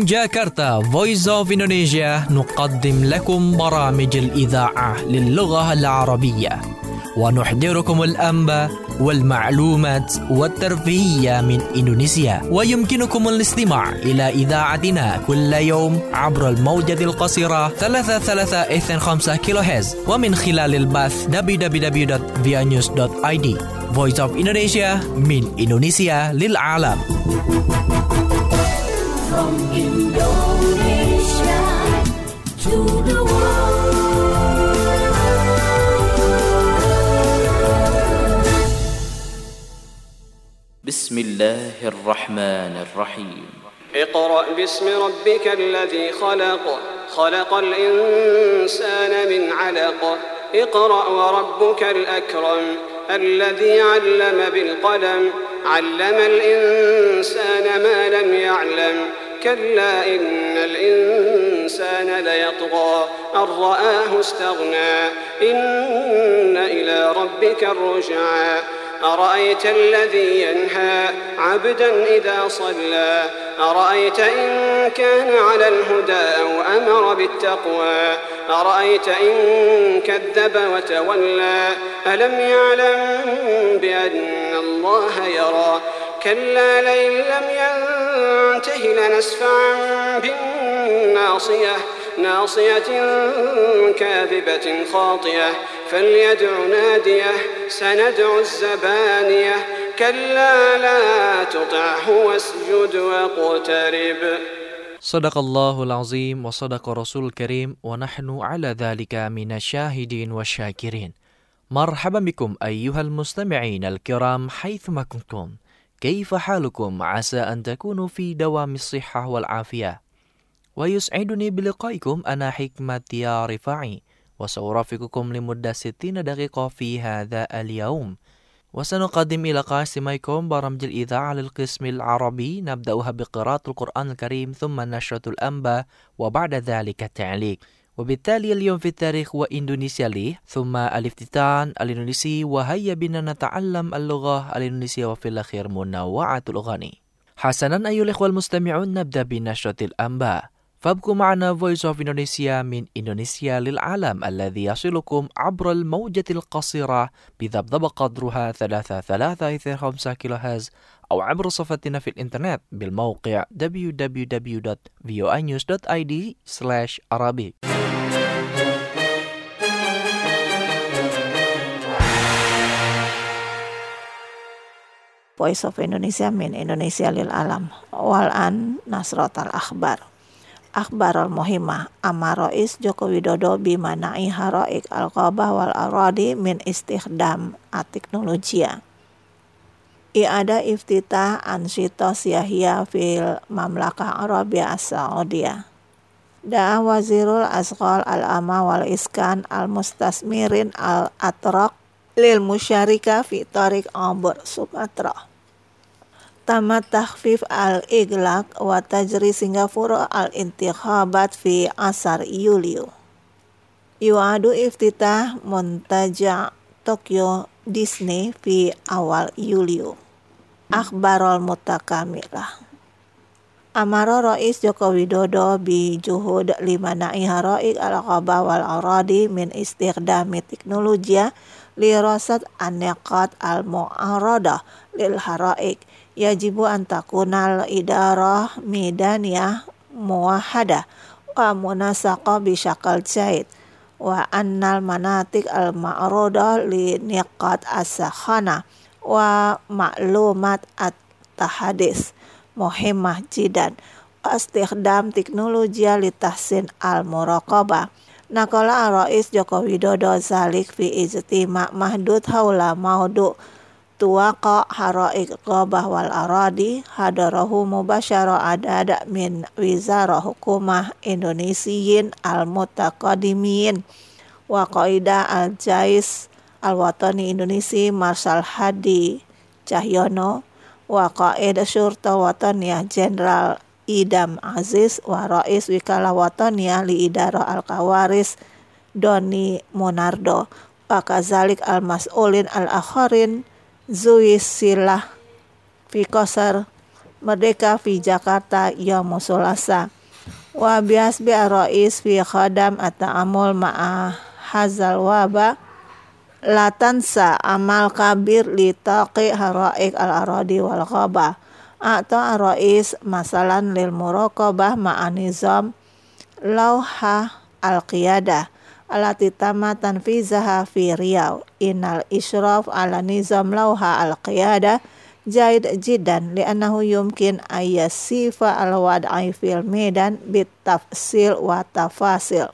جاكرتا Voice of Indonesia نقدم لكم برامج الإذاعة للغة العربية ونحضركم الأنباء والمعلومات والترفيهية من إندونيسيا، ويمكنكم الاستماع إلى إذاعتنا كل يوم عبر الموجة القصيرة 3325 كيلوهرتز ومن خلال البث www.vianews.id. Voice of Indonesia من إندونيسيا للعالم. From Indonesia to the world. بسم الله الرحمن الرحيم. اقرأ باسم ربك الذي خلق، خلق الإنسان من علق. اقرأ وربك الأكرم الذي علم بالقلم، علم الإنسان ما لم يعلم. كلا إن الإنسان ليطغى أن رآه استغنى. إن إلى ربك الرجعى. أرأيت الذي ينهى عبدا إذا صلى. أرأيت إن كان على الهدى أو أمر بالتقوى. أرأيت إن كذب وتولى. ألم يعلم بأن الله يرى. كلا لئن لم ينته لنسفعا بالناصية، ناصية كاذبة خاطئة. فليدع ناديه سندع الزبانية. كلا لا تطعه واسجد واقترب. Sadaqallahul azim wa sadaqa rasul karim wa nahnu ala dhalika minasyahidin wa syakirin. Marhaban bikum ayyuhal mustami'in al-kiram haythuma kuntum. Kaifa halukum? Asa an takunu fi dawamis sihhah wal afiyah. Wa yus'iduni biliqaikum ana hikmati ya rifa'i. Wa sawrafiqukum limudda 60 daqiqah fi hadha al-yawm. وسنقدم إلى قاسميكم برامج الإذاعة للقسم العربي، نبدأها بقراءة القرآن الكريم ثم نشرة الأنباء وبعد ذلك التعليق. وبالتالي اليوم في التاريخ وإندونيسيا ليه، ثم الافتتان الإندونيسي، وهيا بنا نتعلم اللغة الإندونيسية وفي الأخير منوعة الأغاني. حسنا أيها الإخوة المستمعون، نبدأ بنشرة الأنباء. فابقوا معنا Voice of Indonesia من إندونيسيا للعالم الذي يصلكم عبر الموجة القصيرة بذبذب قدرها 3325 كيلوهرتز أو عبر صفحتنا في الإنترنت بالموقع www.voanews.id/arabic. Voice of Indonesia min Indonesia lil alam. Wal'an nasratal akhbar. Akhbar al-muhimmah Amar Rais Joko Widodo bimana'i haraik al-qabah wal aradi min istikhdam at-teknologia. I'ada iftitah ansyita siyahiyah fil Mamlakah Arabia As-Saudiyah. Da'a Wazirul Asqal al-Ama wal Iskan al-Mustasmirin al-Atraq lil musyarika fi Tariq Abur Sumatra. Tamat takhfif al-iglaq wa tajri Singapura al-intikhabat fi asar Yulio. Yu'adu iftitah montaja Tokyo Disney fi awal Yulio. Akhbarul mutakamilah. Amara Rais Joko Widodo bi juhud limana'i haraik al-qabah wal aradi min istikhdami teknologia li rasad an-niqat al-mu'aradah lil haraik. Yajibu antakunal idarah midaniyah muwahhadah wa munasaqa bisyakal jahid wa annal manatik al-ma'rudah li niqat as-sakhana wa ma'lumat at-tahadis muhimmah jidan wa istikhdam teknologia li tahsin al-muraqabah. Naqala Rais Joko Widodo zalik fi ijtima' mahdud haula maudu' tuwaqa haraik qabah wal aradi hadarahu mubasyara adada min wizarah hukumah Indonesiyin al-mutaqadimin wa qaida al-jais al-watani Indonesia Marshal Hadi Cahyono wa qaida syurta wataniyah Jenderal Idam Aziz wa rais wikalah wataniyah li idarah al-kawaris Doni Monardo wa kazalik al-mas'ulin al-akharin Zui Silah fi Qasar Merdeka fi Jakarta Yaumul Selasa wa biasbi ar-rais fi khadam at-ta'amul ma'a hazal waba la tansa amal kabir li taqi haraik al-aradi wal ghaba atau ar-rais masalan lil muraqabah ma'a nizam lauha al-qiyadah alati tama tanfizaha fi Riau innal isyraf ala nizam lauha al-qiyadah jaid jiddan li'annahu yumkin ayyasifa al-wad'i fil medan bitafsil wa tafasil.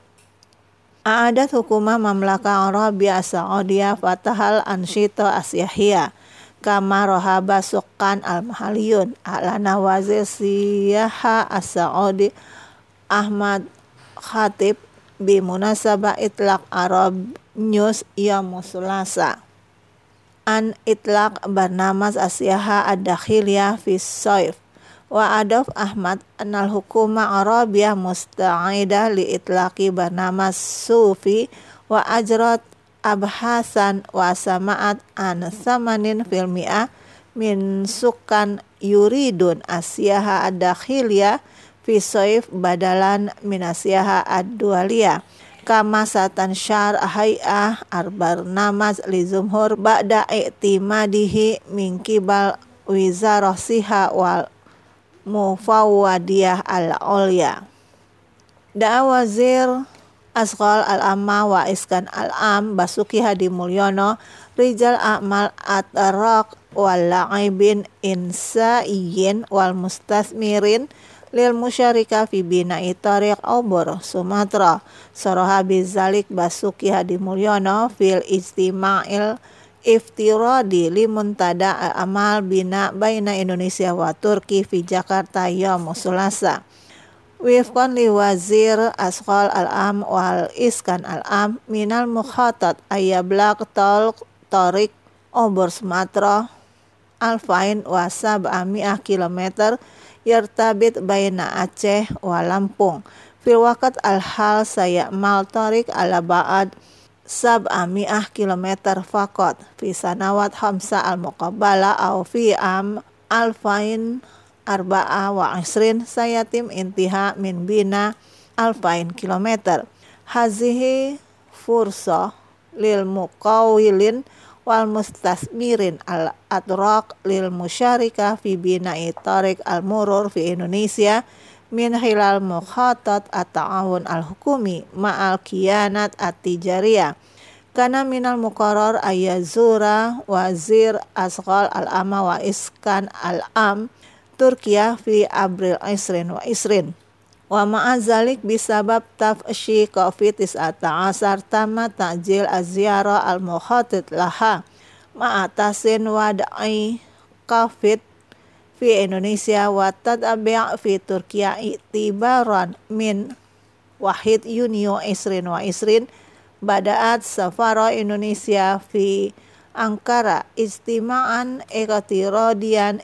A'adat hukumah mamlaka Arabia Saudiyah fatahal ansyita asyahiyah kama rohaba sukan al-mahaliyun alana wazir siyaha as-Saudi Ahmad Khatib bimunasabah itlaq Arab News yaum Sulasa an itlaq barnamaz asyaha ad-dakhiliyah fi sayf wa adaf Ahmad anal hukuma Arabiyah musta'idah li itlaqi barnamaz sufi wa ajrat abhasan wa sama'at an thamanin fil mi'ah min sukan yuridun asyaha ad-dakhiliyah fi sayf badalan min asyaha ad-dualiyah kama satan syar hay'ah ar-barnamaz li zumhur ba'da i'timadihi min kibal wizarah siha wal mufawwadiyah al-ulya. Da'a wazir asghal al-amma wa iskan al-am Basuki Hadi Mulyono rijal a'mal at-taraq wal la'ibin insaiyin wal mustasmirin lil musyarika fi bina'i tariq obor Sumatera soroha bizalik Basuki Hadi Mulyono fil istima'il iftiradi limuntada al-amal bina baina Indonesia wa Turki fi Jakarta yaum Sulasa wifqan li wazir asghal al-am wal iskan al-am minal mukhatat ayablaq tariq obor Sumatera alfain wa sab'ami'ah kilometer yartabit baina Aceh wa Lampung fil waqt al-hal sayamal tariq ala ba'ad sab'ami'ah kilometer fakot fi sanawat khamsa al-muqabbala au fi am alfain arba'a wa isrin sayatim intiha min bina alfain kilometer hazihi fursa lil muqawilin wal mustasmirin al-atraq lil musyarika fi bina'i tariq al-murur fi Indonesia min hilal mukhatat at-ta'awun al-hukumi ma'al kiyanat at-tijariyah kana minal muqarrar ayazura wazir asghal al-amma wa iskan al-am Turkiya fi Abril isrin wa isrin wa ma'azalik bisabab tafshi COVID-19 tama ta'jil az-ziyara al-mukhatat laha ma'atasin wad'i COVID fi Indonesia wa tad'abi' fi Turkiya i'tibaran min wahid Yunio isrin wa isrin bada'at safara Indonesia fi Ankara istima'an iqtiradian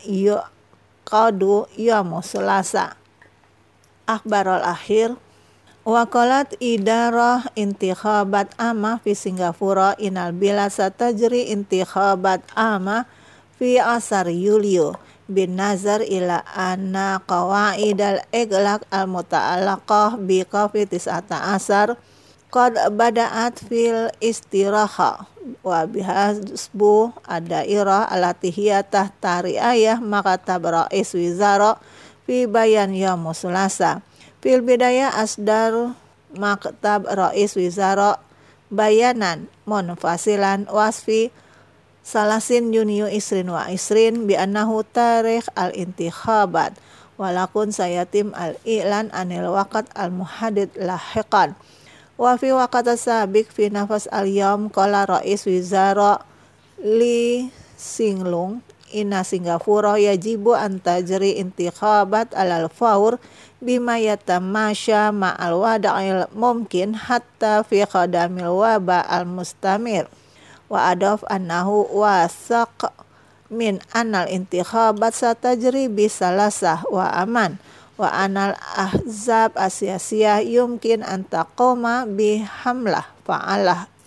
yuqadu yaum Sulasa akhbarul akhir waqalat idarah intikhabat amma fi Singapura inal bila satajri intikhabat amma fi asar Yulio bin nazar ila anna qawaidal iglaq al-muta'allaqah bi COVID-19 qad bada'at fil istiraha wa bihasbu ad-dairah allati hiya tahta riayah makatab rais wizara fi bayan yaum Sulasa fil bidayah asdar maktab rais wizara bayanan munfasilan wasfi salasin Yunio isrin wa isrin bi annahu tarikh al-intikhabat walakun sayatim al-i'lan anil waqt al-muhaddid lahiqan wa fi waqt sabiq fi nafas al-yawm qala rais wizara Li Singlung inna Singapura yajibu an tajri intikhabat alal faur bima yatamasya ma'al wada'il mumkin hatta fi qadamil waba al-mustamir wa adaf annahu wasaq min anal intikhabat satajri bisalasah wa aman wa anal ahzab asiyasiyah yumkin an taqoma bihamlah fa'alah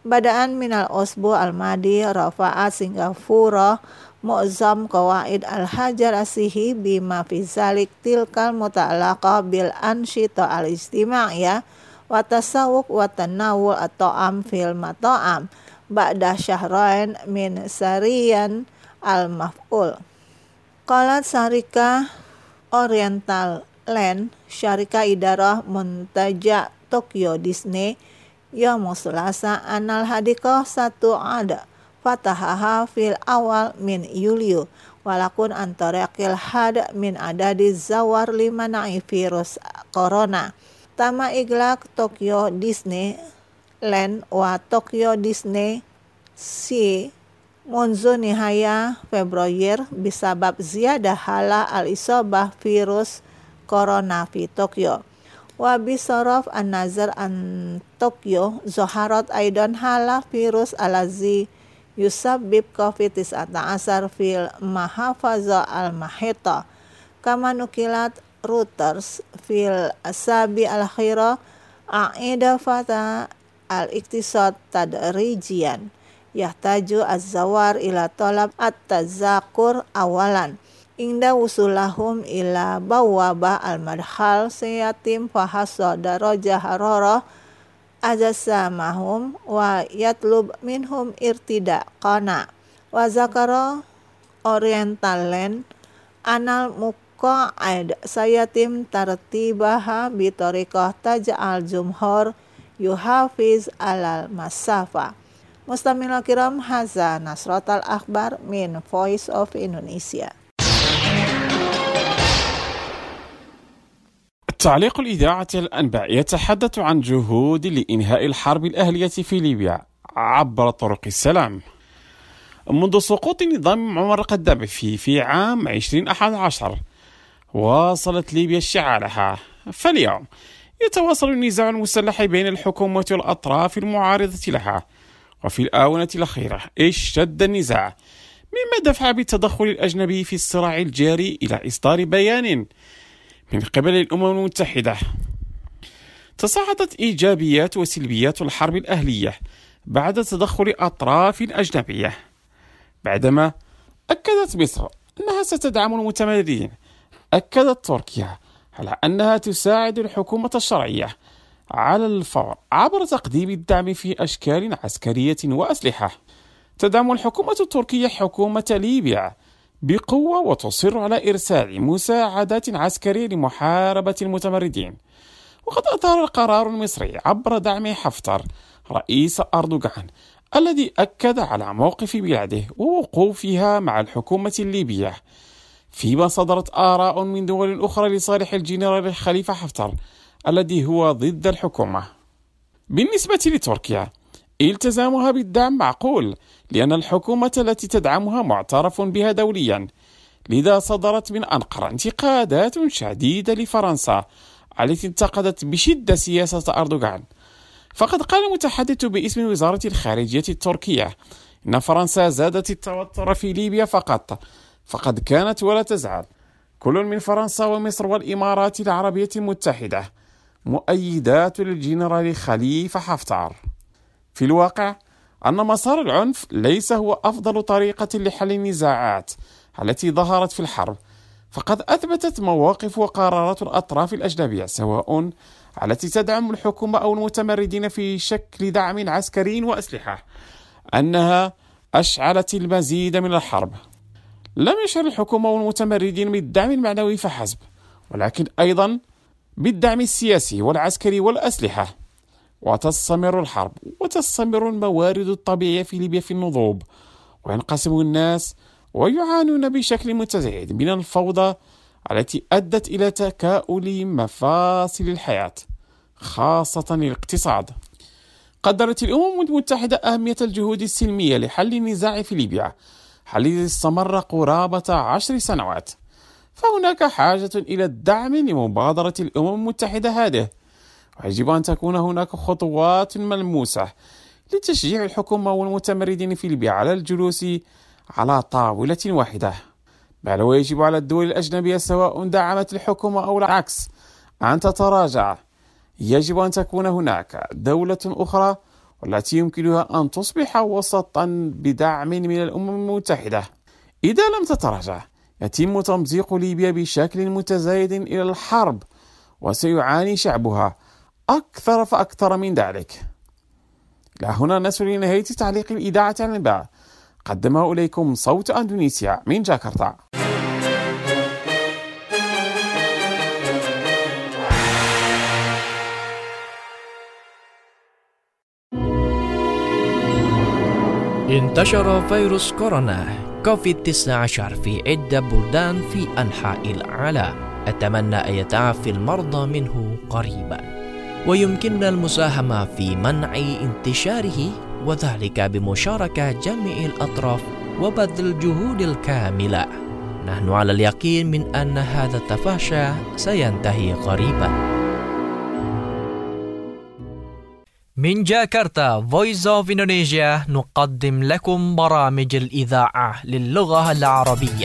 Badaan minal usbu al-madi rafa'at Singapura mu'zam qawaid al-hajar asihi bima fi zalik tilkal muta'alaqa bil ansyita al-istima'iyah wa tasawwuq wa tanawul at-ta'am fil mata'am ba'da syahrain min sariyan al-maf'ul. Qalat Syarika Oriental Land Syarika Idarah Muntaja Tokyo Disney Yaumul Selasa anal hadikoh 1 ada fatahaha fil awal min Yuliu walakun antarakil had min adadi zawar limana'i virus corona. Tama iglak Tokyo Disney Land wa Tokyo Disney si munzu nihaya Februari bisabab ziyadah hala al-isobah virus corona fi Tokyo. Wa bisaraf an-nazar an Tokyo zoharat aidan hala virus alazi yusabbib COVID-19 fil mahafaza al-mahita kama nukilat Reuters fil asabi al-khira a'ida fata al-iktisad tadrijian yahtaju az-zawar ila talab at-tazakur awalan inda usulahum ila bawaba al-madhal sayatim fahasa daraja hararah ajasamahum wa yatlub minhum irtidaqana wa zakara Oriental Land anal muqa'id sayatim tartibaha bitoriqah taj'al jumhur yuhafiz alal masafa. Mustamil kiram haza Nasratal Akhbar min Voice of Indonesia. تعليق الإذاعة الأنباء يتحدث عن جهود لإنهاء الحرب الأهلية في ليبيا عبر طرق السلام. منذ سقوط نظام معمر القذافي في عام 2011 واصلت ليبيا اشتعالها، فاليوم يتواصل النزاع المسلح بين الحكومة والأطراف المعارضة لها، وفي الآونة الأخيرة اشتد النزاع مما دفع بالتدخل الأجنبي في الصراع الجاري إلى إصدار بيان من قبل الأمم المتحدة. تصاعدت إيجابيات وسلبيات الحرب الأهلية بعد تدخل أطراف أجنبية، بعدما أكدت مصر أنها ستدعم المتمردين. أكدت تركيا على أنها تساعد الحكومة الشرعية على الفور عبر تقديم الدعم في أشكال عسكرية وأسلحة. تدعم الحكومة التركية حكومة ليبيا بقوة وتصر على إرسال مساعدات عسكرية لمحاربة المتمردين. وقد أثار القرار المصري عبر دعم حفتر رئيس أردوغان الذي أكد على موقف بلاده ووقوفها مع الحكومة الليبية، فيما صدرت آراء من دول أخرى لصالح الجنرال خليفة حفتر الذي هو ضد الحكومة. بالنسبة لتركيا التزامها بالدعم معقول، لأن الحكومة التي تدعمها معترف بها دوليا، لذا صدرت من أنقرة انتقادات شديدة لفرنسا التي انتقدت بشدة سياسة أردوغان. فقد قال المتحدث باسم وزارة الخارجية التركية إن فرنسا زادت التوتر في ليبيا فقد كانت ولا تزال كل من فرنسا ومصر والإمارات العربية المتحدة مؤيدات للجنرال خليفة حفتر. في الواقع أن مسار العنف ليس هو أفضل طريقة لحل النزاعات التي ظهرت في الحرب، فقد أثبتت مواقف وقرارات الأطراف الأجنبية سواء التي تدعم الحكومة أو المتمردين في شكل دعم عسكري وأسلحة أنها أشعلت المزيد من الحرب. لم يشعر الحكومة والمتمردين بالدعم المعنوي فحسب، ولكن أيضا بالدعم السياسي والعسكري والأسلحة. وتستمر الحرب وتستمر الموارد الطبيعية في ليبيا في النضوب، وينقسم الناس ويعانون بشكل متزايد من الفوضى التي أدت إلى تكاؤل مفاصل الحياة خاصة الاقتصاد. قدرت الأمم المتحدة أهمية الجهود السلمية لحل النزاع في ليبيا الذي استمر قرابة 10 سنوات، فهناك حاجة إلى الدعم لمبادرة الأمم المتحدة هذه، ويجب أن تكون هناك خطوات ملموسة لتشجيع الحكومة والمتمردين في ليبيا على الجلوس على طاولة واحدة، بل ويجب على الدول الأجنبية سواء دعمت الحكومة أو العكس أن تتراجع. يجب أن تكون هناك دولة أخرى والتي يمكنها أن تصبح وسطا بدعم من الأمم المتحدة. إذا لم تتراجع يتم تمزيق ليبيا بشكل متزايد إلى الحرب، وسيعاني شعبها أكثر فأكثر من ذلك. إلى هنا نصل لنهاية تعليق الإذاعة عن الأنباء، قدمه إليكم صوت أندونيسيا من جاكرتا. انتشر فيروس كورونا كوفيد-19 في عدة بلدان في أنحاء العالم. أتمنى أن يتعافى المرضى منه قريبا، ويمكننا المساهمة في منع انتشاره، وذلك بمشاركة جميع الأطراف وبذل الجهود الكاملة. نحن على اليقين من أن هذا التفاشي سينتهي قريبا. من جاكرتا Voice of Indonesia نقدم لكم برامج الإذاعة للغة العربية.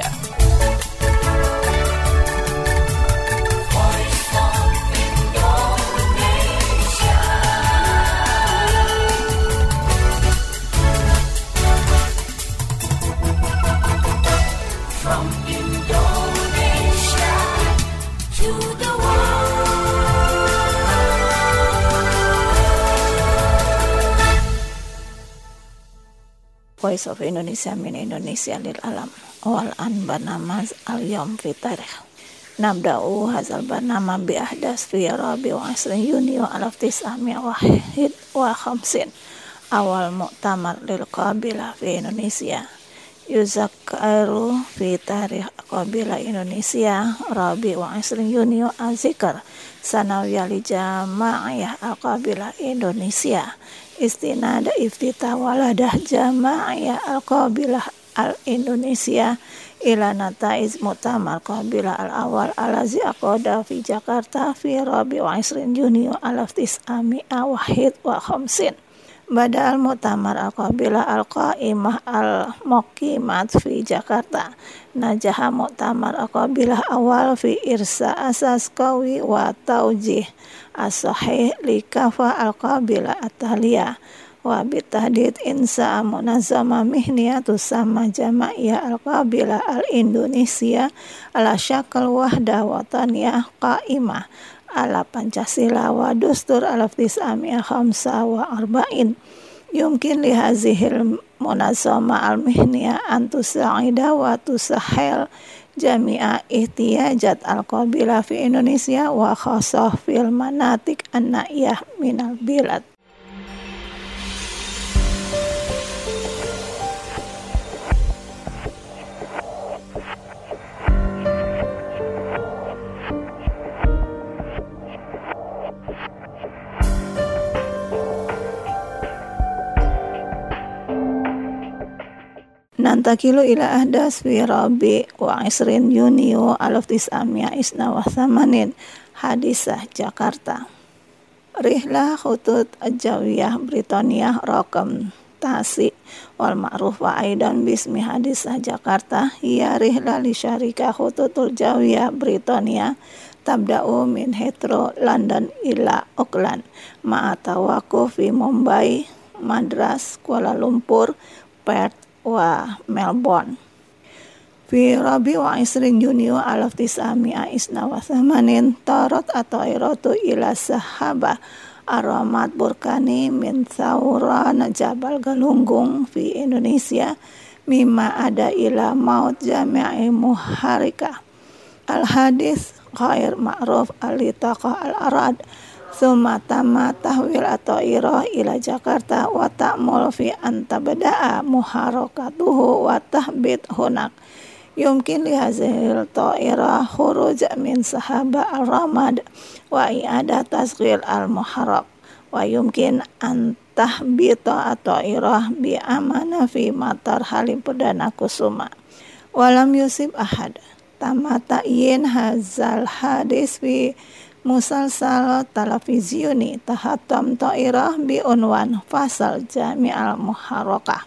From Indonesia to the Voice of Indonesia min Indonesia lil alam. Wal an barnamaz al yom fi tarikh. Nabda'u hazal barnamaz bi ahdas fi Rabi wa 20 Yuni wa 1951. Awal muktamar lil qabilah fi Indonesia. Yuzakkaru fi tarikh qabilah Indonesia Rabi wa 20 Yuni wa azikar sanawiyah li jama'iyah al-qabilah Indonesia. Istinada iftitah waladah jama'iyah al-qabilah al-Indonesia ila nataiz mutamar qabilah al-awal alazi aqada fi Jakarta fi Rabi wa 20 Juni wa 1951. Badal mutamar al-qabilah al-qaimah al-muqimat fi Jakarta. Najaha mutamar al-qabilah awal fi irsa asas qawi wa taujih as-sahih li kafa al-qabilah at-tahliyah wa bitahdid insa munazama mihniyatu sama jama'iyah al-qabilah al-Indonesia ala syakal wahda wataniyah qaimah ala Pancasila wa Dustur ala 1945. Yumkin li hazihil munazama al-mihniyah an tusa'ida wa tusahil jami'a ihtiyajat al-qabilah fi Indonesia wa khasah fil manatik an-na'iyah minal bilad. Nantakilu ila ahdas fi Rabi wa 20 Yuni wa 1981 hadisah Jakarta. Rihlah khutut ajawiyah Britania rakam tasi wal ma'ruf wa aidan bismi hadisah Jakarta hiya rihlah li syarika khututul jawiyah Britania tabda'u min Heathrow London ila Auckland ma'a tawaquf fi Mumbai, Madras, Kuala Lumpur, Perth wa Melbourne. Fi Rabi wa 20 Juni wa 1981 tarat at-tairatu ila Sahabah Aramat Burkani min Thawran Jabal Galunggung fi Indonesia mimma ada ila maut jami'i muharika. Al-hadis ghair ma'ruf al-litaqah al-arad thumma tamma tahwil at-ta'irah ila Jakarta wa ta'mul fi an tabda'a muharakatuhu wa tahbit hunak. Yumkin li hazil ta'irah khuruj min Sahabah al-ramad wa i'adah tasghil al-muharrak wa yumkin an tahbita at-ta'irah bi amana fi matar Halim Perdana Kusuma. Walam yusib ahad. Tamma ta'yin hazal hadis fi musalsal televizioni tahatam ta'irah bi unwan fasal jami'al muharrakah.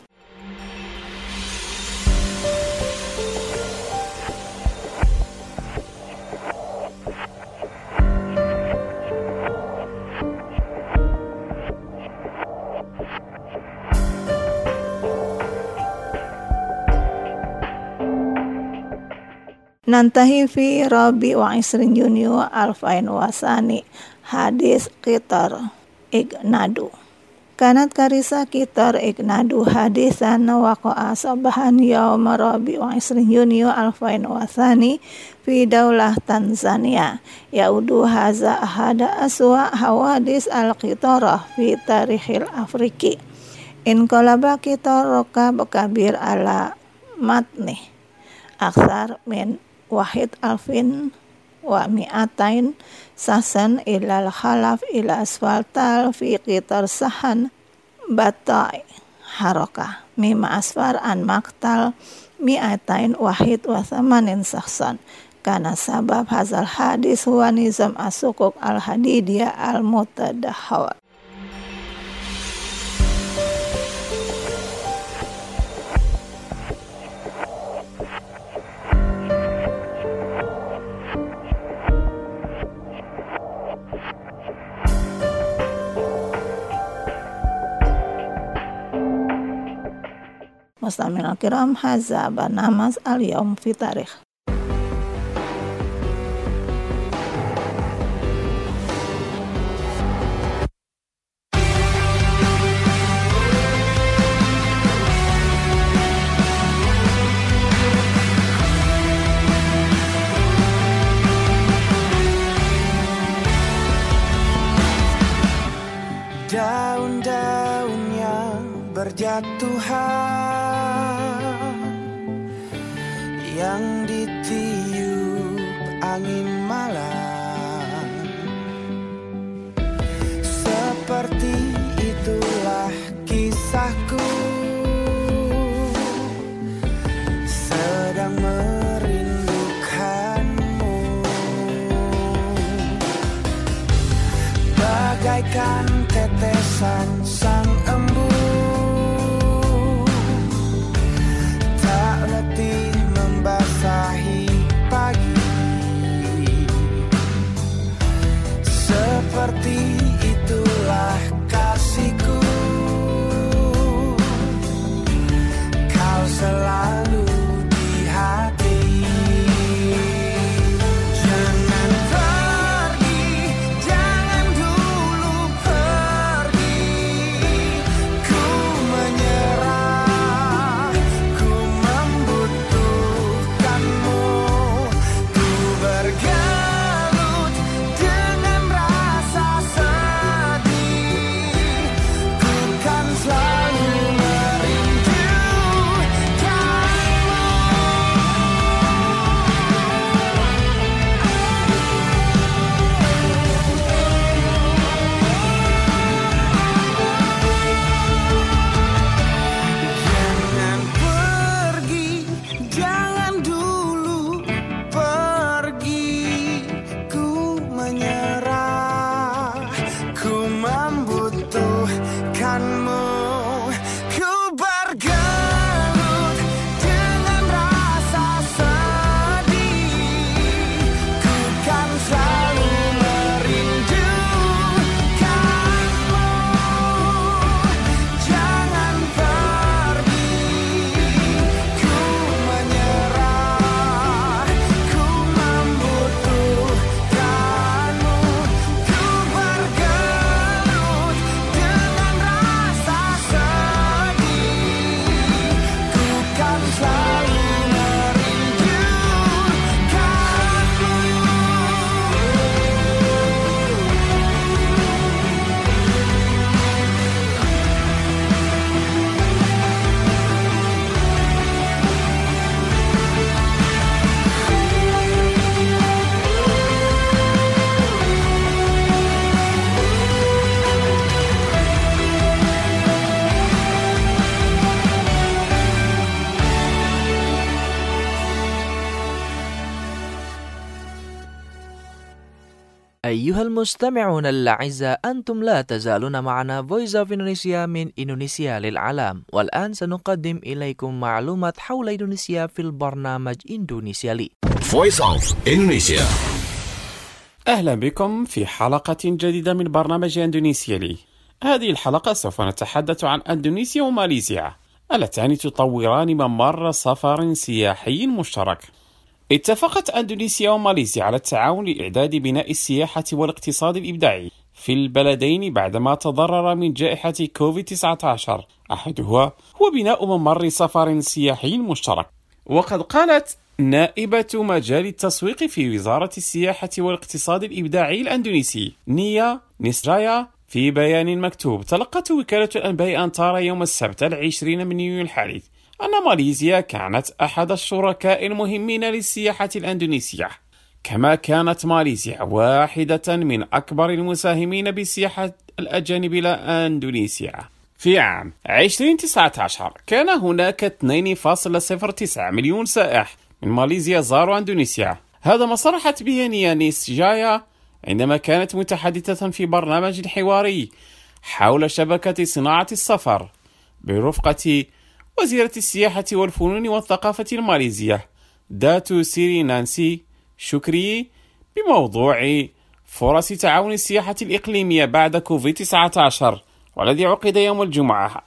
Nantahi fi Rabi wa Isrin Junio Alfain Wasani hadis Qitar Ignadu. Kanat karisa Qitar Ignadu hadisan waqa'a sabahan yaum Rabi wa Isrin Junio Alfain Wasani fi daulah Tanzania. Yaudu haza ahada aswa hawadis al-Qitarah fi tarikhil Afriki. In qalaba Qitaraka bakabir ala matni aksar min wahid alfin wa mi'atain sasan ilal khalaf ila asfaltal fi qitar sahan batai haroka mima asfar an maktal mi'atain wahid wa thamanin saksan karena sabab hazal hadis huwa nizam asukuk al-hadidiyah al-mutadahawat. Mustamil al-kiram, hadza barnamas al-yawm fi tarikh. Daun-daun yang berjatuhan yang ditiup angin malam, seperti itulah kisahku sedang merindukanmu, bagaikan tetesan sang embun tak letih membasahi pagi, seperti itulah kasihku, kau selalu di hati. Jangan pergi, jangan dulu pergi, ku menyerah, ku membutuhkanmu, ku bergelut dengan rasa sedih, ku kan selalu merindukanmu. Jangan pergi, jangan dulu pergi, ku menyerah, ku membutuhkanmu, ku bergelut dengan rasa sedih, ku kan selalu merindukanmu. Jangan pergi, ku menyerah, ku membutuhkanmu, ku bergelut dengan rasa sedih, ku kan selalu أيها المستمعون الأعزاء، أنتم لا تزالون معنا Voice of Indonesia من إندونيسيا للعالم، والآن سنقدم إليكم معلومات حول إندونيسيا في البرنامج إندونيسيا لي. Voice of Indonesia. أهلا بكم في حلقة جديدة من برنامج إندونيسيا لي. هذه الحلقة سوف نتحدث عن إندونيسيا وماليزيا اللتان تطوران ممر سفر سياحي مشترك. اتفقت أندونيسيا وماليزيا على التعاون لإعداد بناء السياحة والاقتصاد الإبداعي في البلدين بعدما تضرر من جائحة كوفيد-19. أحدها هو بناء ممر سفر سياحي مشترك. وقد قالت نائبة مجال التسويق في وزارة السياحة والاقتصاد الإبداعي الأندونيسي نيا نيسجايا في بيان مكتوب تلقته وكالة الأنباء أنتارا يوم السبت 20 من يونيو الحالي أن ماليزيا كانت أحد الشركاء المهمين للسياحة الأندونيسية، كما كانت ماليزيا واحدة من أكبر المساهمين بالسياحة الأجانب إلى أندونيسيا. في عام 2019 كان هناك 2.09 مليون سائح من ماليزيا زاروا أندونيسيا. هذا ما صرحت به نيا نيسجايا عندما كانت متحدثة في برنامج حواري حول شبكة صناعة السفر برفقة وزيرة السياحة والفنون والثقافة الماليزية داتو سيري نانسي شكري بموضوع فرص تعاون السياحة الإقليمية بعد كوفيد-19، والذي عقد يوم الجمعة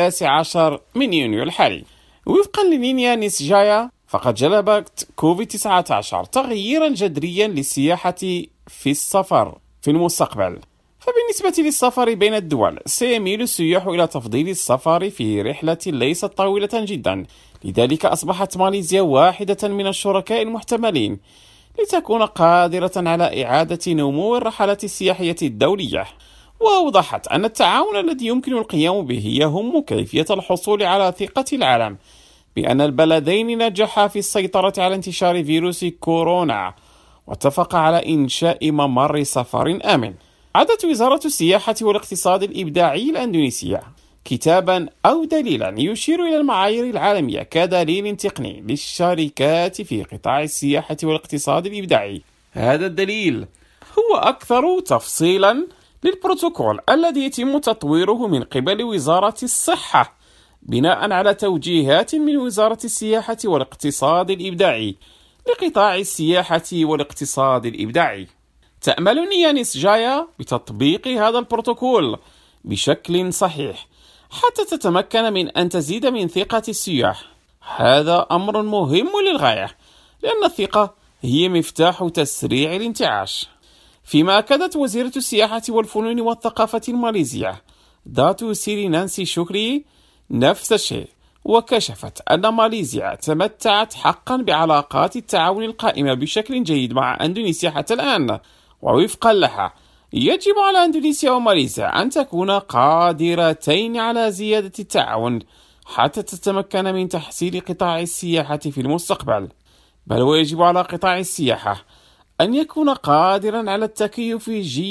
19 من يونيو الحالي. وفقا لنيا نيسجايا فقد جلبت كوفيد-19 تغييرا جذريا للسياحة في السفر في المستقبل. فبالنسبة للسفر بين الدول سيميل السياح إلى تفضيل السفر في رحلة ليست طويلة جدا، لذلك أصبحت ماليزيا واحدة من الشركاء المحتملين لتكون قادرة على إعادة نمو الرحلات السياحية الدولية. وأوضحت أن التعاون الذي يمكن القيام به يهم كيفية الحصول على ثقة العالم بأن البلدين نجحا في السيطرة على انتشار فيروس كورونا، واتفق على إنشاء ممر سفر آمن. عدت وزارة السياحة والاقتصاد الإبداعي الأندونيسية كتابا أو دليلا يشير إلى المعايير العالمية كدليل تقني للشركات في قطاع السياحة والاقتصاد الإبداعي. هذا الدليل هو أكثر تفصيلا للبروتوكول الذي يتم تطويره من قبل وزارة الصحة بناء على توجيهات من وزارة السياحة والاقتصاد الإبداعي لقطاع السياحة والاقتصاد الإبداعي. تأمل نيا نيسجايا بتطبيق هذا البروتوكول بشكل صحيح حتى تتمكن من أن تزيد من ثقة السياح. هذا أمر مهم للغاية، لأن الثقة هي مفتاح تسريع الانتعاش. فيما أكدت وزيرة السياحة والفنون والثقافة الماليزية داتو سيري نانسي شكري نفس الشيء، وكشفت أن ماليزيا تمتعت حقا بعلاقات التعاون القائمة بشكل جيد مع أندونيسيا حتى الآن. ووفقا لها يجب على أندونيسيا وماليزيا أن تكون قادرتين على زيادة التعاون حتى تتمكن من تحسين قطاع السياحة في المستقبل، بل ويجب على قطاع السياحة أن يكون قادرا على التكيف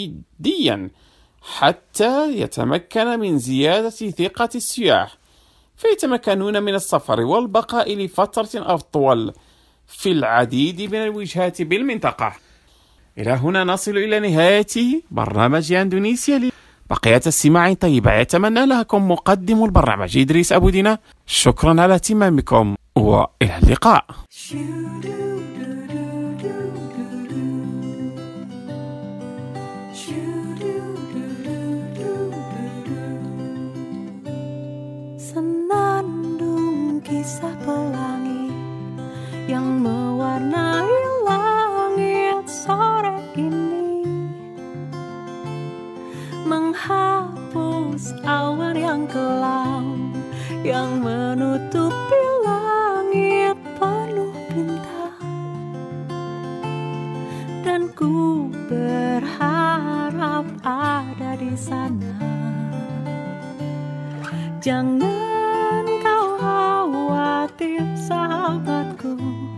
جديا حتى يتمكن من زيادة ثقة السياح فيتمكنون من السفر والبقاء لفترة أطول في العديد من الوجهات بالمنطقة. إلى هنا نصل إلى نهاية برنامج أندونيسيا. بقية السماع طيبة يتمنى لكم مقدم البرنامج إدريس أبو دينا. شكرا على اهتمامكم وإلى اللقاء. Senandung kisah pelangi yang mewarnai langit sore ini, menghapus awan yang kelam yang menutupi langit penuh bintang. Dan ku berharap ada di sana. Jangan kau khawatir sahabatku,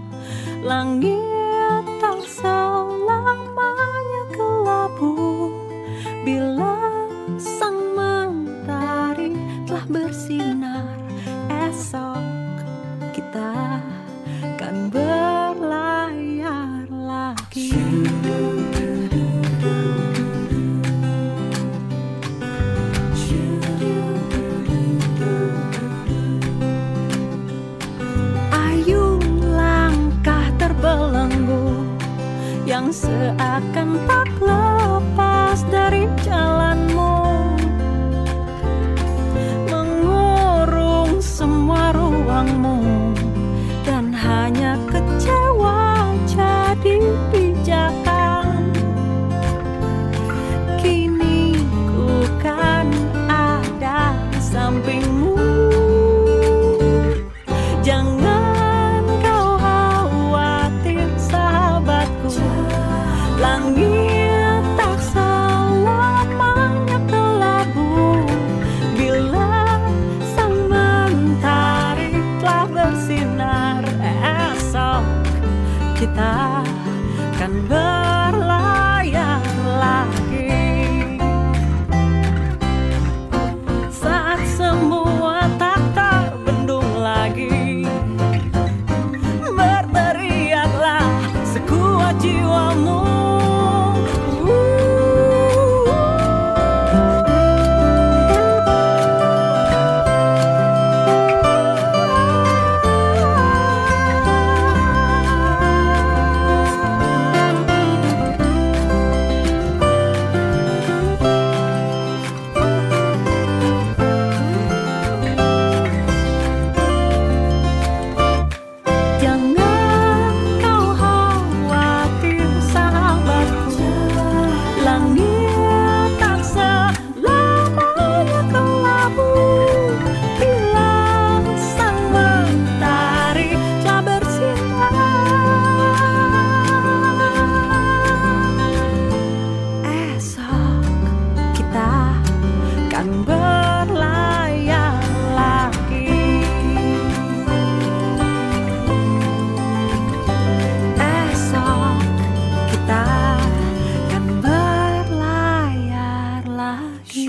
langit tak selamanya kelabu. Bila sang mentari telah bersinar, esok kita kan berlayar lagi. Yang seakan tak lepas dari jalanmu, mengurung semua ruangmu, dan hanya kecewa kita kan berlayar lagi. Saat semua tak terbendung lagi, berteriaklah sekuat jiwamu. Jangan kau khawatir sahabatku, langit tak selamanya kelabu. Bila sang mentari telah bersinar, esok kita kan berlayar lagi. Esok kita kan berlayar lagi.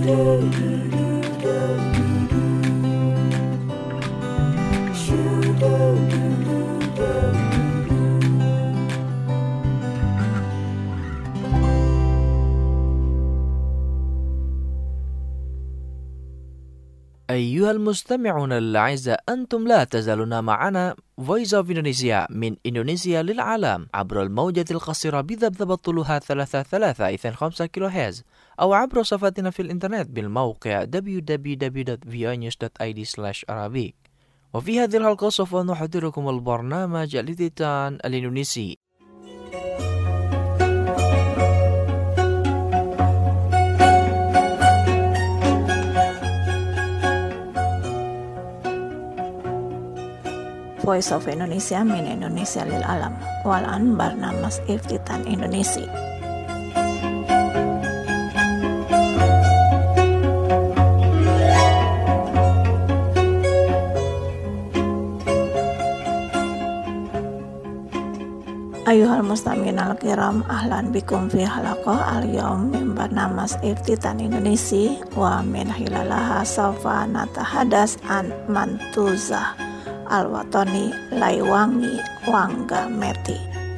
أيها المستمعون الأعزاء، أنتم لا تزالون معنا Voice of Indonesia من إندونيسيا للعالم عبر الموجة القصيرة بذبذب طولها 33.5 كيلو هرتز، أو عبر صفحتنا في الإنترنت بالموقع www.voinews.id/arabic. وفي هذه الحلقة سوف نحضركم البرنامج الإذاعي الإندونيسي. Voice of Indonesia min Indonesia lil alam. Walan barnamas iftitan Indonesia. Ayuhal mustami'in al-kiram, ahlan bikum fi halaqah al-yawm min barnamas iftitan Indonesia wa min hilalaha sawfa natahadas an mantuzah al-watani laiwangi wangga meti.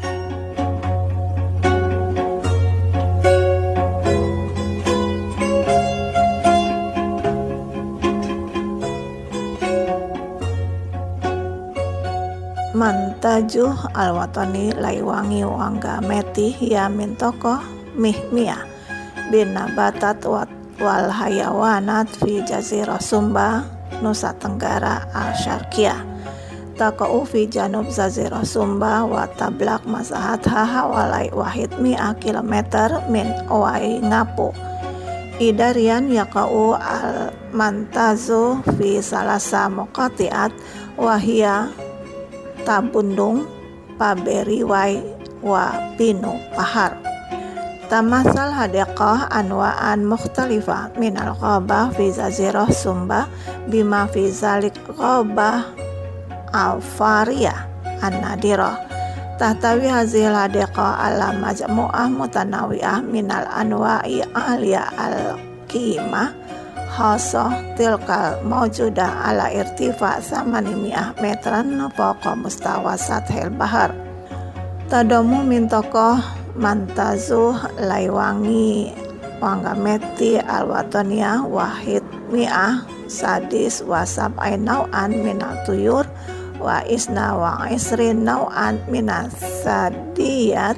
Mantajuh al-watani laiwangi wangga meti hiya min tokoh mihmiyah bin nabatat wal hayawanat fi jazirah Sumba, Nusa Tenggara al-Syarqiyah. Taqa'u fi janub jazirah Sumba wa tablaq masahatha hawalai wahid mi'ah kilometer min Waingapu. Idarian yaqa'u al-mantazu fi salasa muqati'at wahia Tabundung, Paberiwai, wa Pinu Pahar. Tamasal hadiqah anwa'an mukhtalifah min al-ghabah fi jazirah Sumba bima fi zalik ghabah al-fariyah an-nadirah. Tahtawi hazil hadiqah ala majmu'ah mutanawi'ah min al-anwa'i aliyah al-qimah khasah tilkal mawjudah ala irtifa 800 metran fawqa mustawa sathil bahar. Tadamu min tokoh mantazuh laiwangi wangameti al-wataniyah wahid mi'ah sadis wa sab'ain naw'an minal tuyur wa isna wa isrin naw'an minas sadiyat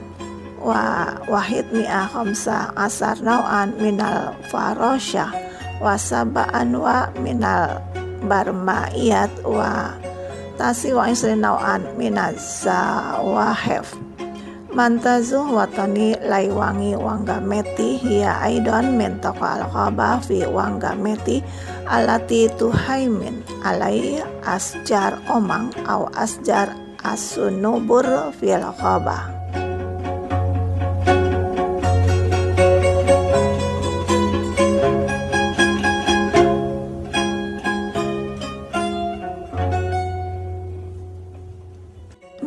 wa wahid mi'ah khamsa asar naw'an minal farosyah wa sab'an wa minal barmaiyat wa tasi wa isrin naw'an minaz zawahif. Mantazuh watani laiwangi wangameti hiya aidan min toqa al-ghabah fi wangameti alati tuhaimin alai asjar omang au asjar asunubur fil ghabah.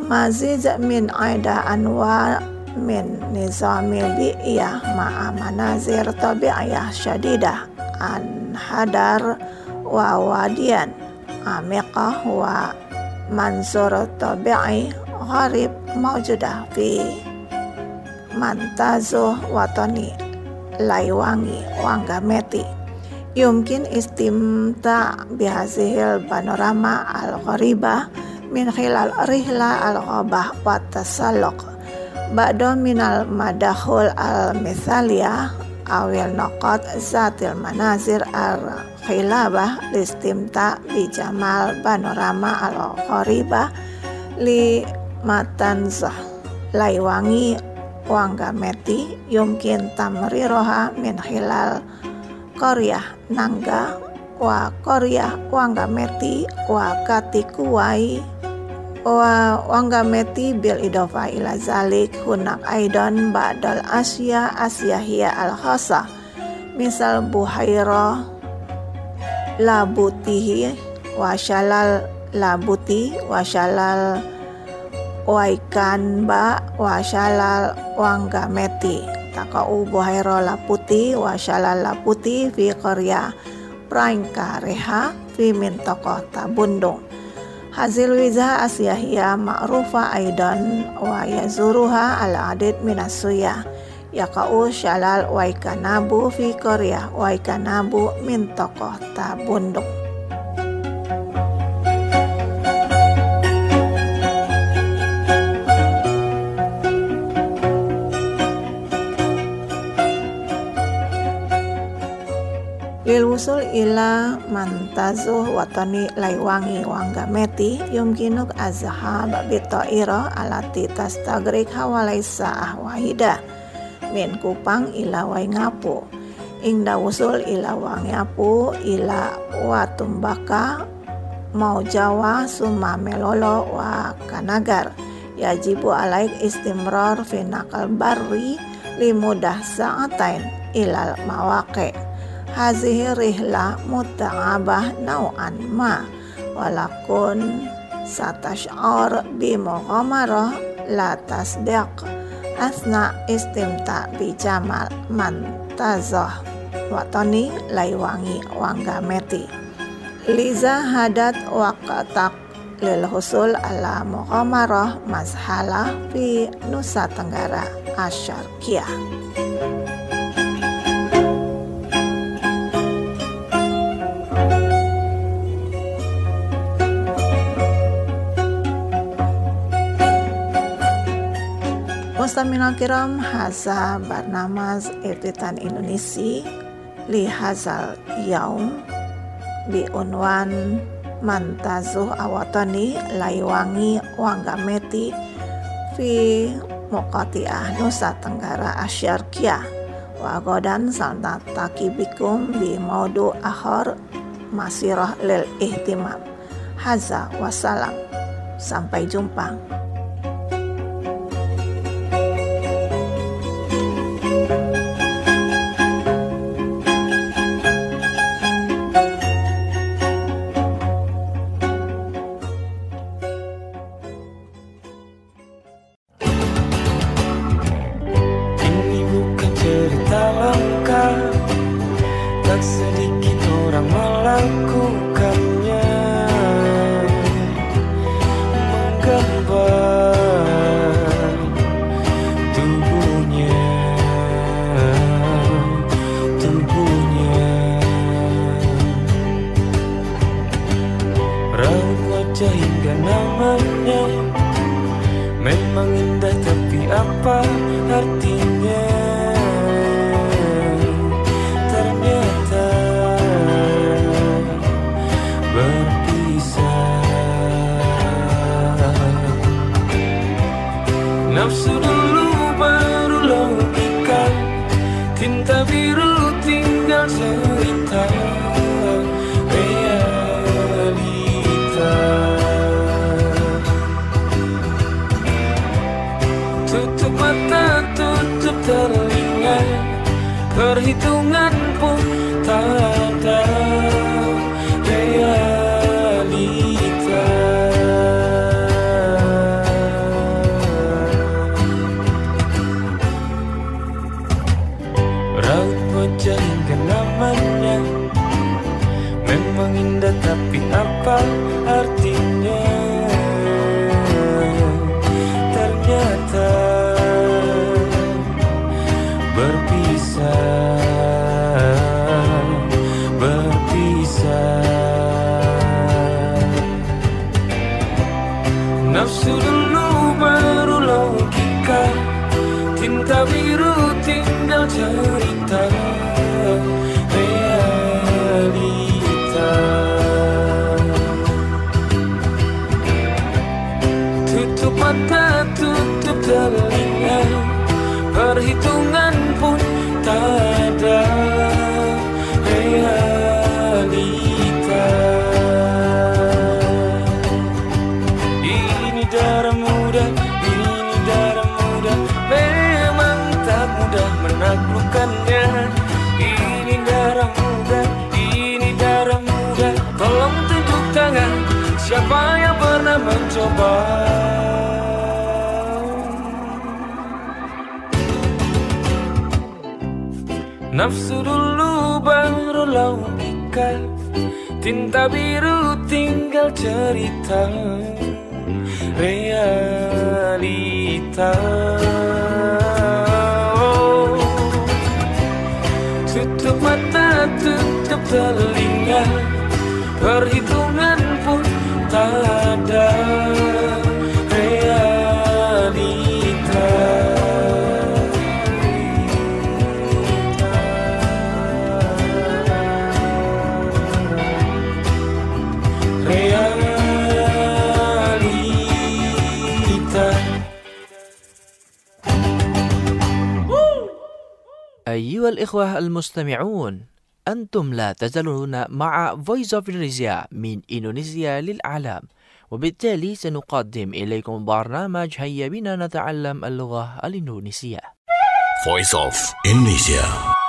Maziz min aida anwa min nizamil bi'iyah ma'a manazir tabi'iyah syadidah an hadar wa wadian amiqah wa mansur tabi'i gharib mawjudah fi mantazuh watani laiwangi wanggameti yumkin istimta bihazihil panorama al-gharibah min khilal rihla al-ghabah wa tasalluq ba'da minal madahul al-mithaliyah awil naqat zatil manazir al-khilabah listimta bi jamal panorama al-gharibah li matanzah laiwangi wanggameti yumkin tamriroha min khilal qaryah nangga wa qaryah wanggameti wa katikuwai wa wanggameti bil idofa ila zalik hunak aidan ba'dal asyahiyah al khasa misal buhaira labutihi wa syalal labuti wa syalal waikan ba wa syalal wanggameti takau buhaira laputi wa syalal laputi fi qarya praingka reha fi mintokoh tabundung hazil wizah asyahiyah ma'rufa aidan wa yazuruha al adid minasuyah yakau syalal waikanabu fi qarya waikanabu mintokoh tabundung. Lil wusul ila mantazuh watani laiwangi wanggameti yumkinuk azhab bita'ira alati tastagrik hawalaisa ahwahida min kupang ila waingapu ingda wusul ila wangapu ila watumbaka mau jawa summa melolo wa kanagar yajibu alaik istimrar fi naqal barri limudah sa'atain ilal mawaqi hazihi rihla muta'abah nau'an ma walakun satash'ar bimughamarah la tasbiq asna istimta bijamal mantazah watani laiwangi wanggameti liza hadat waqatak lil husul ala mughamarah mazhalah fi Nusa Tenggara Asyarkiyah. Mustamina kiram haza barnamaz irtitan Indonesia li hazal yaum bi unwan mantazuh awatani laiwangi wanggameti fi muqati'ah Nusa Tenggara Asyarkiyah wa godan salna takibikum bi maudu akhar masirah lil ihtimam haza wassalam sampai jumpa. Tak sedikit orang melakukannya, menggambar tubuhnya, raut wajah hingga namanya memang indah, tapi apa artinya? Nafsu dulu baru logika, tinta biru tinggal cerita realita. Tutup mata, tutup telinga, perhitungan pun tak ada realita. Nafsu dulu baru logika, cinta biru tinggal cerita realita. Tutup mata, tutup telinga, perhitungan pun tak ada realita. Ini darah muda, memang tak mudah menaklukkannya. Ini darah muda, tolong tunjuk tangan siapa yang pernah mencoba. Nafsu dulu baru logika, tinta biru tinggal cerita realita. Tutup mata, tutup telinga, perhitungan pun tak ada realita. أيها الإخوة المستمعون، أنتم لا تزالون مع Voice of Indonesia من إندونيسيا للعالم، وبالتالي سنقدم إليكم برنامج هيا بنا نتعلم اللغة الإندونيسية. Voice of Indonesia.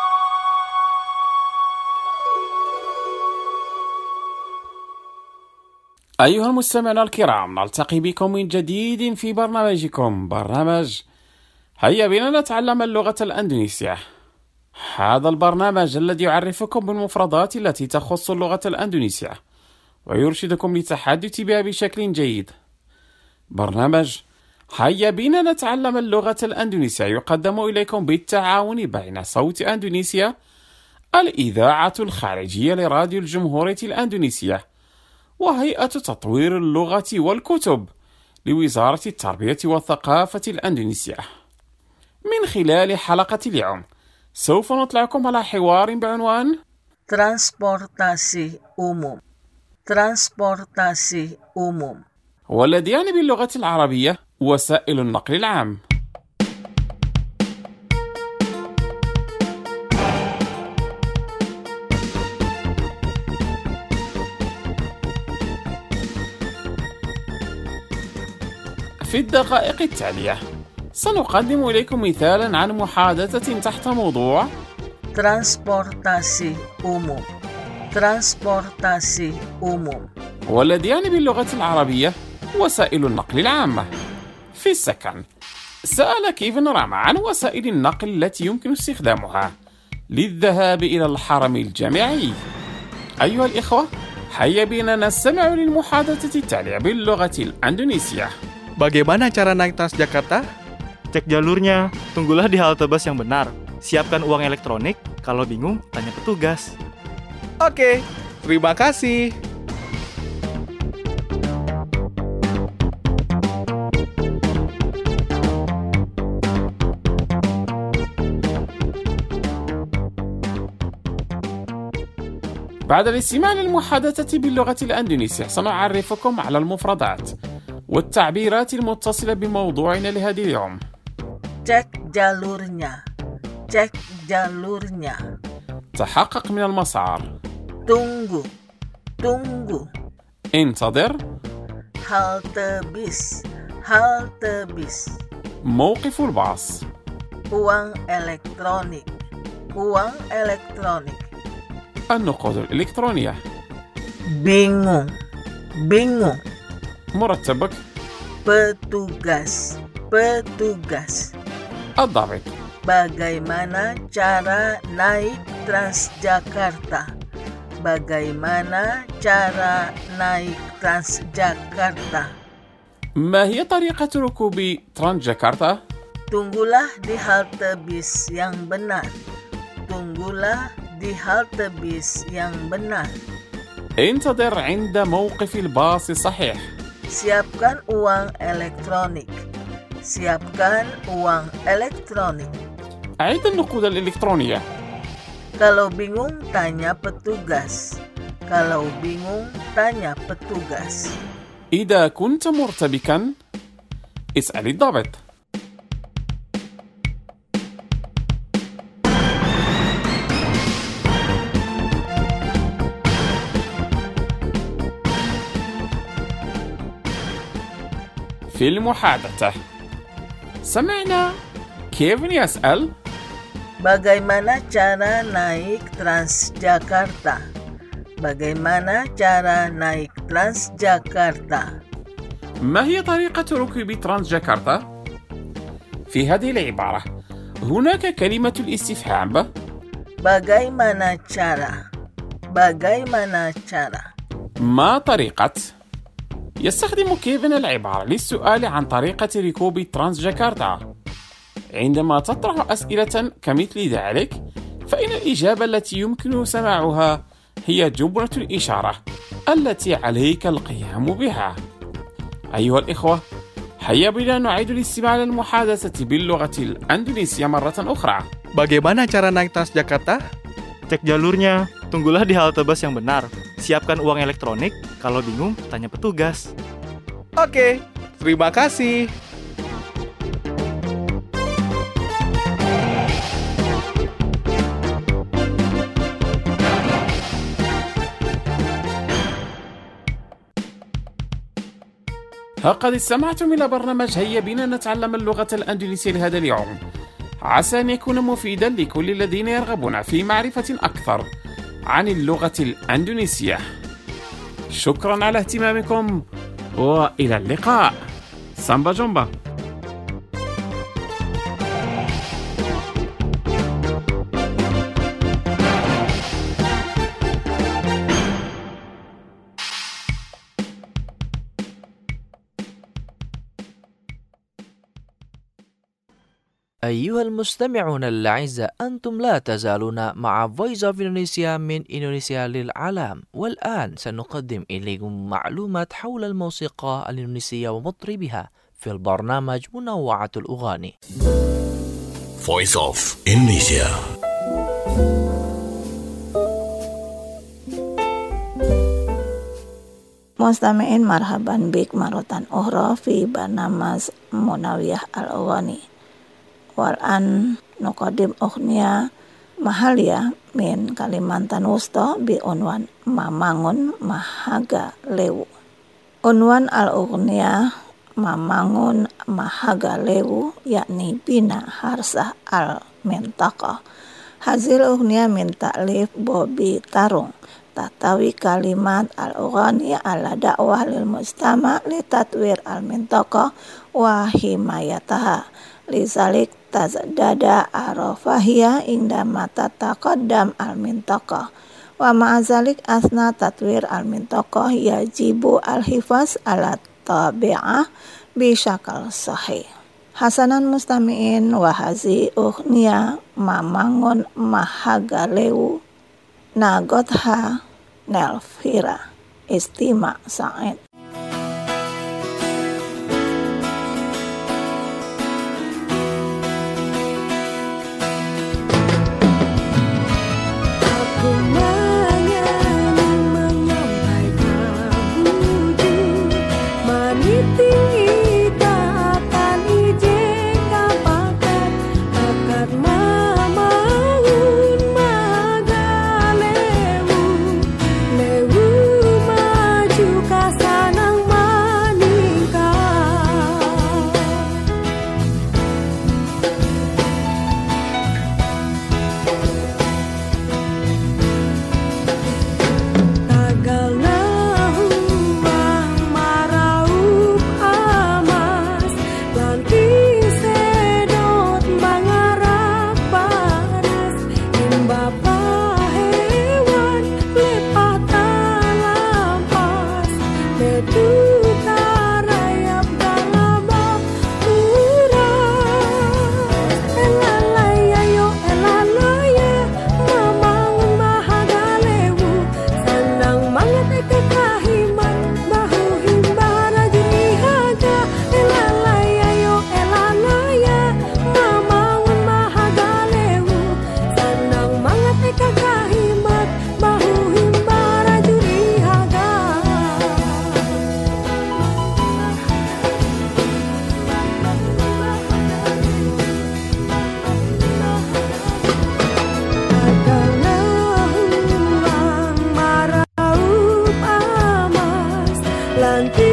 أيها المستمعون الكرام، نلتقي بكم من جديد في برنامجكم، برنامج هيا بنا نتعلم اللغة الأندونيسية. هذا البرنامج الذي يعرفكم بالمفردات التي تخص اللغة الأندونيسية ويرشدكم للتحدث بها بشكل جيد. برنامج هيا بنا نتعلم اللغة الأندونيسية يقدم إليكم بالتعاون بين صوت أندونيسيا، الإذاعة الخارجية لراديو الجمهورية الأندونيسية، وهيئة تطوير اللغة والكتب لوزارة التربية والثقافة الأندونيسية. من خلال حلقة اليوم سوف نطلعكم على حوار بعنوان transportasi umum والذي يعني باللغة العربية وسائل النقل العام. في الدقائق التالية سنقدم إليكم مثالا عن محادثة تحت موضوع transportasi umum والذي يعني باللغة العربية وسائل النقل العامة. في السكن سأل كيفن راما عن وسائل النقل التي يمكن استخدامها للذهاب إلى الحرم الجامعي. أيها الإخوة، هيا بنا نستمع للمحادثة التالية باللغة الأندونيسية. Bagaimana cara naik Transjakarta? Cek jalurnya, tunggulah di halte bus yang benar. Siapkan uang elektronik, kalau bingung tanya petugas. Oke, terima kasih. بعد الاستماع للمحادثة باللغة الأندونيسية سنعرفكم على المفردات والتعبيرات المتصلة بموضوعنا لهذا اليوم. cek jalurnya تحقق من المسار. tunggu انتظر. halte bis موقف الباص. uang elektronik النقود الإلكترونية. bingung مرتبك. petugas الضابط. bagaimana cara naik Transjakarta ما هي طريقة ركوب ترانسجاكرتا؟ tunggulah di halte bis yang benar انتظر عند موقف الباص الصحيح. Siapkan uang elektronik. Siapkan uang elektronik. أعد النقود الإلكترونية. Kalau bingung, tanya petugas. Kalau bingung, tanya petugas. إذا كنت مرتبكا اسأل الضابط. في المحادثة سمعنا كيفن يسأل Bagaimana cara naik Transjakarta? Bagaimana cara naik Transjakarta? ما هي طريقة ركوب ترانسجاكرتا؟ في هذه العبارة هناك كلمة الاستفهام Bagaimana cara? Bagaimana cara? ما طريقة؟ يستخدم كيفن العبارة للسؤال عن طريقة ركوب ترانسجاكرتا. عندما تطرح أسئلة كمثل ذلك فإن الإجابة التي يمكن سماعها هي جملة الإشارة التي عليك القيام بها. أيها الإخوة، هيا بنا نعيد الاستماع للمحادثة باللغة الأندونيسية مرة أخرى. Bagaimana cara naik Transjakarta? Cek jalurnya, tunggulah di halte bus yang benar. Siapkan uang elektronik, kalau bingung tanya petugas. Oke, terima kasih. لقد استمعتم إلى برنامج هيا بنا نتعلم اللغة الأندونيسية لهذا اليوم. عسى أن يكون مفيدا لكل الذين يرغبون في معرفة أكثر عن اللغة الأندونيسية. شكرا على اهتمامكم وإلى اللقاء. سامبا جومبا. أيها المستمعون الأعزاء، أنتم لا تزالون مع Voice of Indonesia من إندونيسيا للعالم، والآن سنقدم إليكم معلومات حول الموسيقى الإندونيسية ومطربها في البرنامج منوعة الأغاني. Voice of Indonesia. Mustami'in marhaban bik marotan ukhra fi barnamaj Munawiyah al-Aghani. Wal'an nuqadim ughniya mahalia min Kalimantan Wusta bi unwan Mamangun Mahaga Lewu. Unwan al-Ughniya Mamangun Mahaga Lewu yakni bina harsah al-Mintaqah. Hazil ughniya min ta'lif Bobi Tarung. Tatawi kalimat al-Ughani ala da'wah lil mujtama li tatwir al-Mintaqah wa himayataha. Lizalik tazdada arafahiyah indama tataqaddam al-Mintaqah. Wa ma'azalik asna tatwir al-Mintaqah yajibu al-hifaz ala tabi'ah bisyakal sahih. Hasanan mustami'in wa hazi ughniya Mamangun Mahaga Lewu nagotha nelfira istima sa'id. Tagallahu maraup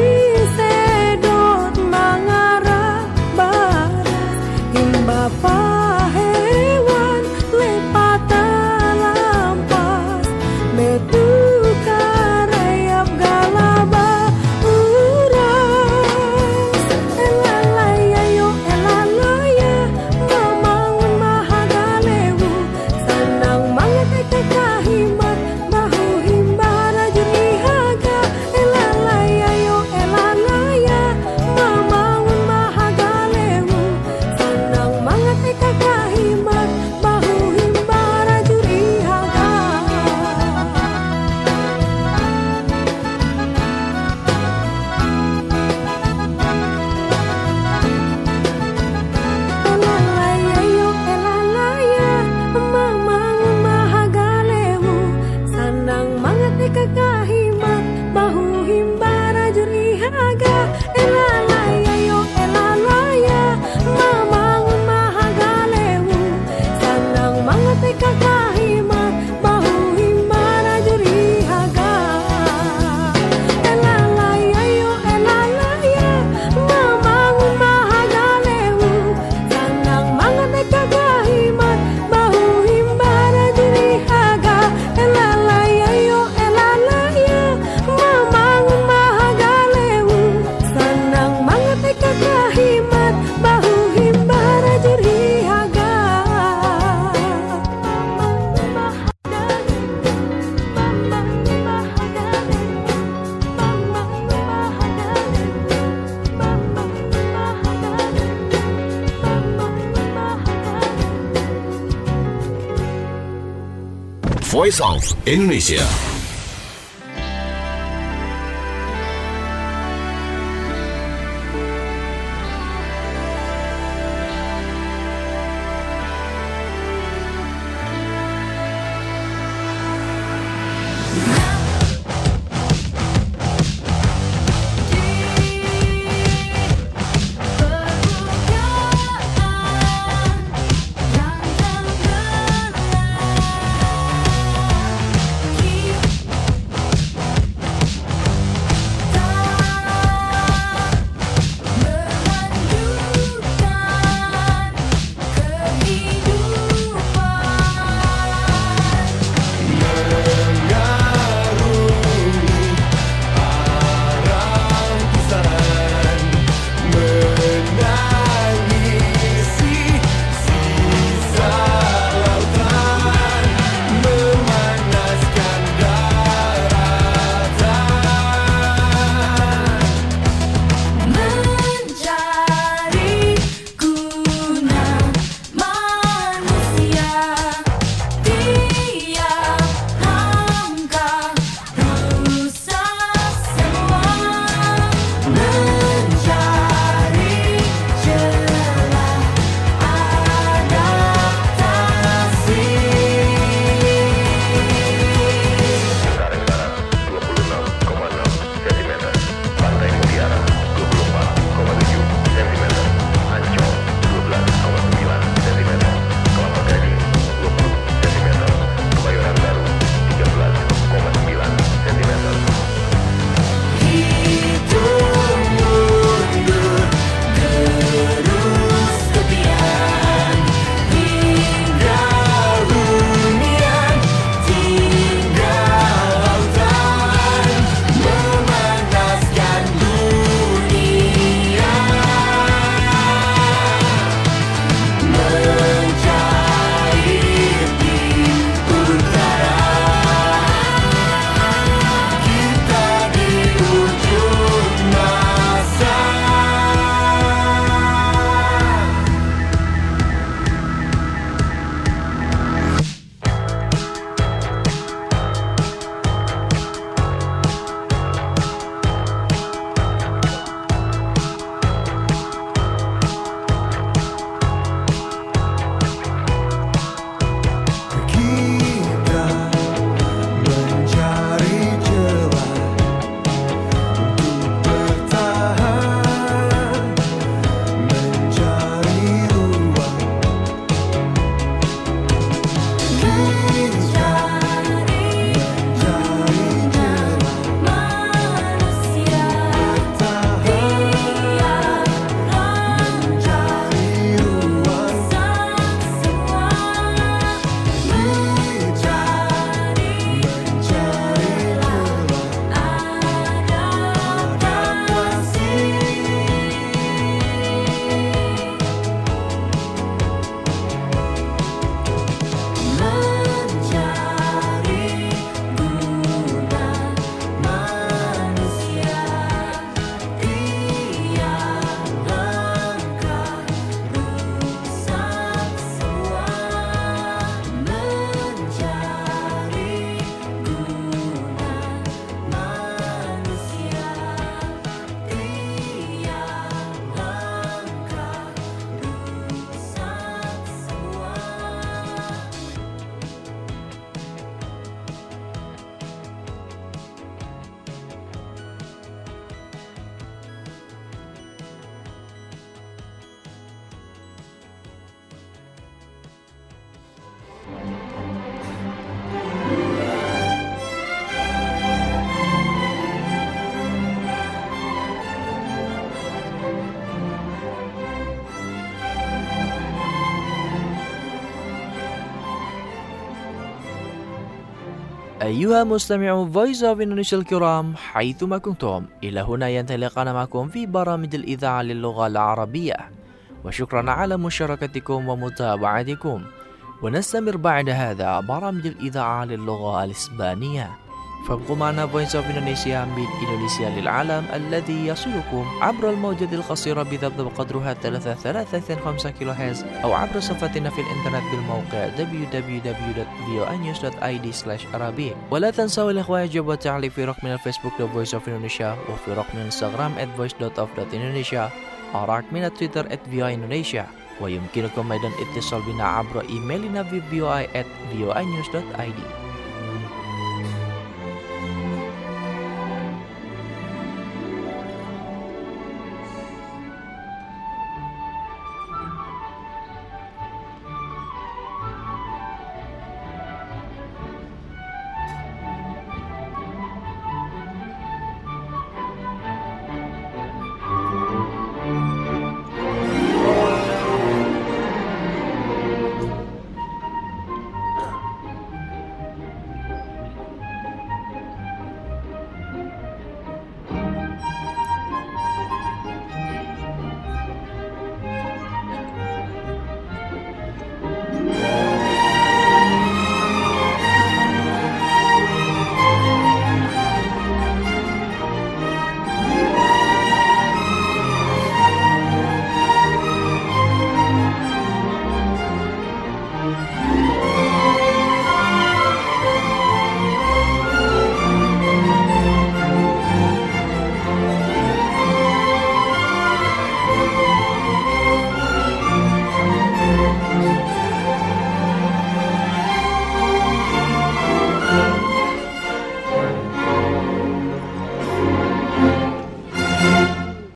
sedot mengarah baras himba pahewan lepat telampas metu karayap galaba uras elalaya yo elalaya mamangun mahagalewu sanang mangat kekahimat bahu himbara jurihaga elalaya yo elalaya mamangun mahagalewu sanang mangat kekahimat bahu himbara jurihaga elalaya yo elalaya mamangun mahagalewu sanang mangat kekahimat bahu himbara jurihaga elalaya yo elalaya mamangun mahagalewu sanang mangat kekahimat bahu himbara jurihaga elalaya yo elalaya mamangun mahagalewu sanang mangat kekahimat bahu himbara jurihaga elalaya yo elalaya mamangun mahagalewu sanang mangat kekahimat bahu himbara jurihaga Voice of Indonesia. Keep أيها مستمعو Voice of Indonesia الكرام حيثما كنتم، إلى هنا ينتهي لقاءنا معكم في برامج الإذاعة للغة العربية، وشكرا على مشاركتكم ومتابعتكم. ونستمر بعد هذا برامج الإذاعة للغة الإسبانية، فابقوا معنا Voice of Indonesia من إندونيسيا للعالم الذي يصلكم عبر الموجة القصيرة بضبط قدرها 335 كيلوهرتز أو عبر صفحتنا في الإنترنت بالموقع www.voanews.id/arabic. ولا تنسوا الإخوة إعجاب والتعليق في رقمنا الفيسبوك Voice of Indonesia، وفي رقم الانستغرام @voice.of.indonesia، ورقمنا تويتر @voaindonesia. ويمكنكم أيضا اتصال بنا عبر إيميلنا في voi@voanews.id.